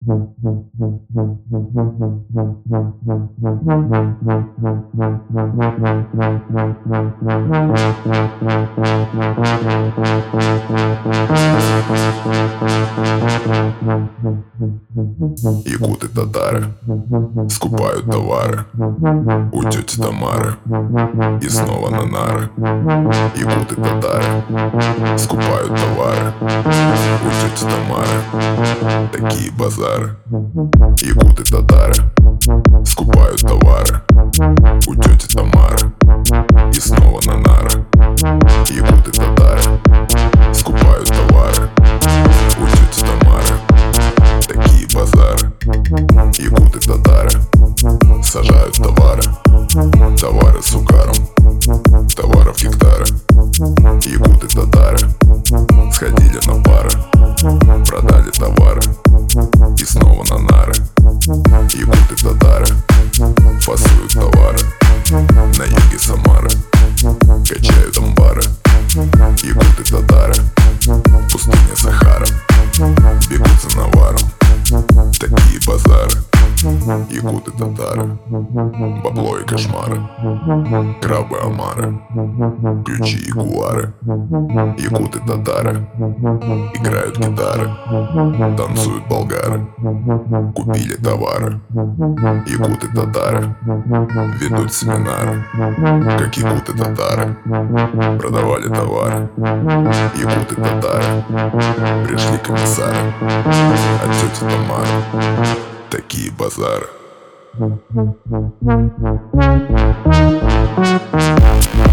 Якуты татары скупают товары у тети Тамары и снова на нары. Якуты татары скупают товары у тети Тамары. Такие базары. Якуты татары скупают товары у тети Тамары и снова на нары. Якуты татары скупают товары у тети Тамары. Такие базары. Якуты татары сажают товары, товары с угаром, товаров гектары. Якуты татары сходили на пары, продали товары и снова на нары. Якуты татары фасуют товары на юге Самары, качают амбары. Якуты татары пустыня Сахара, бегут за наваром. Такие базары. Якуты татары бабло и кошмары, крабы омары, ключи ягуары. Якуты татары играют гитары, танцуют болгары, купили товары. Якуты татары ведут семинары, как якуты татары продавали товары. Якуты татары пришли комиссары от тети Тамары. Такие базары.